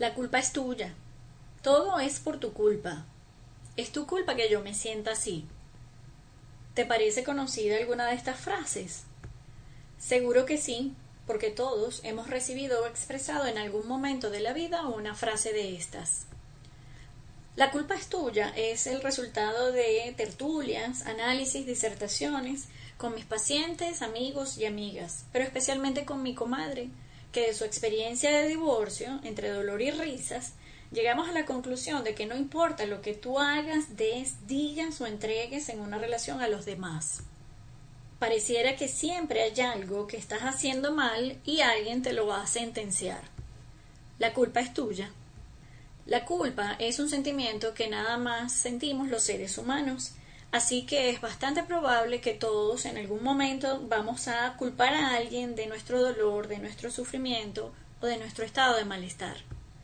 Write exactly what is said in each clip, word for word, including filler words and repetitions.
La culpa es tuya. Todo es por tu culpa. Es tu culpa que yo me sienta así. ¿Te parece conocida alguna de estas frases? Seguro que sí, porque todos hemos recibido o expresado en algún momento de la vida una frase de estas. La culpa es tuya es el resultado de tertulias, análisis, disertaciones con mis pacientes, amigos y amigas, pero especialmente con mi comadre, que de su experiencia de divorcio, entre dolor y risas, llegamos a la conclusión de que no importa lo que tú hagas, des, digas o entregues en una relación a los demás. Pareciera que siempre hay algo que estás haciendo mal y alguien te lo va a sentenciar. La culpa es tuya. La culpa es un sentimiento que nada más sentimos los seres humanos, así que es bastante probable que todos en algún momento vamos a culpar a alguien de nuestro dolor, de nuestro sufrimiento o de nuestro estado de malestar.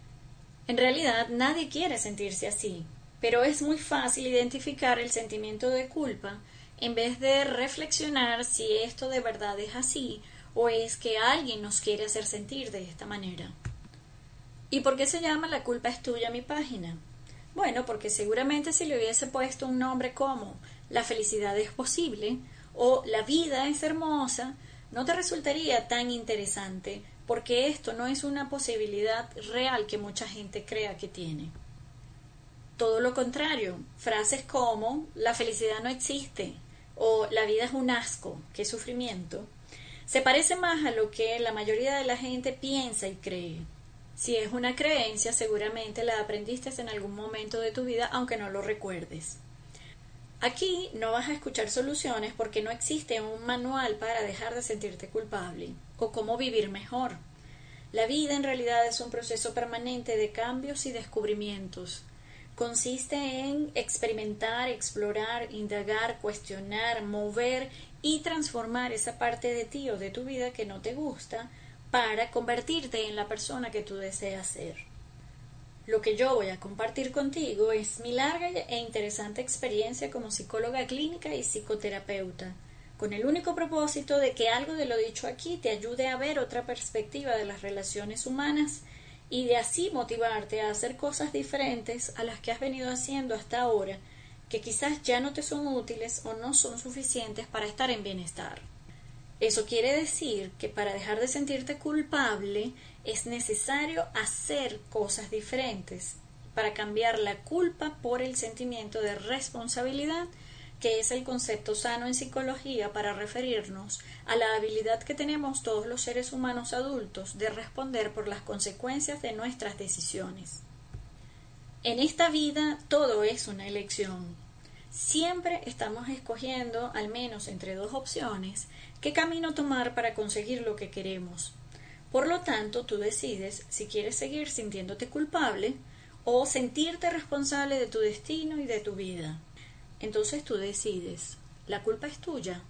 En realidad nadie quiere sentirse así, pero es muy fácil identificar el sentimiento de culpa en vez de reflexionar si esto de verdad es así o es que alguien nos quiere hacer sentir de esta manera. ¿Y por qué se llama La culpa es tuya mi página? Bueno, porque seguramente si le hubiese puesto un nombre como La felicidad es posible o La vida es hermosa, no te resultaría tan interesante, porque esto no es una posibilidad real que mucha gente crea que tiene. Todo lo contrario, frases como La felicidad no existe o La vida es un asco, qué sufrimiento, se parece más a lo que la mayoría de la gente piensa y cree. Si es una creencia, seguramente la aprendiste en algún momento de tu vida, aunque no lo recuerdes. Aquí no vas a escuchar soluciones porque no existe un manual para dejar de sentirte culpable o cómo vivir mejor. La vida en realidad es un proceso permanente de cambios y descubrimientos. Consiste en experimentar, explorar, indagar, cuestionar, mover y transformar esa parte de ti o de tu vida que no te gusta para convertirte en la persona que tú deseas ser. Lo que yo voy a compartir contigo es mi larga e interesante experiencia como psicóloga clínica y psicoterapeuta, con el único propósito de que algo de lo dicho aquí te ayude a ver otra perspectiva de las relaciones humanas y de así motivarte a hacer cosas diferentes a las que has venido haciendo hasta ahora, que quizás ya no te son útiles o no son suficientes para estar en bienestar. Eso quiere decir que para dejar de sentirte culpable es necesario hacer cosas diferentes, para cambiar la culpa por el sentimiento de responsabilidad, que es el concepto sano en psicología para referirnos a la habilidad que tenemos todos los seres humanos adultos de responder por las consecuencias de nuestras decisiones. En esta vida todo es una elección. Siempre estamos escogiendo, al menos entre dos opciones, qué camino tomar para conseguir lo que queremos. Por lo tanto, tú decides si quieres seguir sintiéndote culpable o sentirte responsable de tu destino y de tu vida. Entonces tú decides, la culpa es tuya.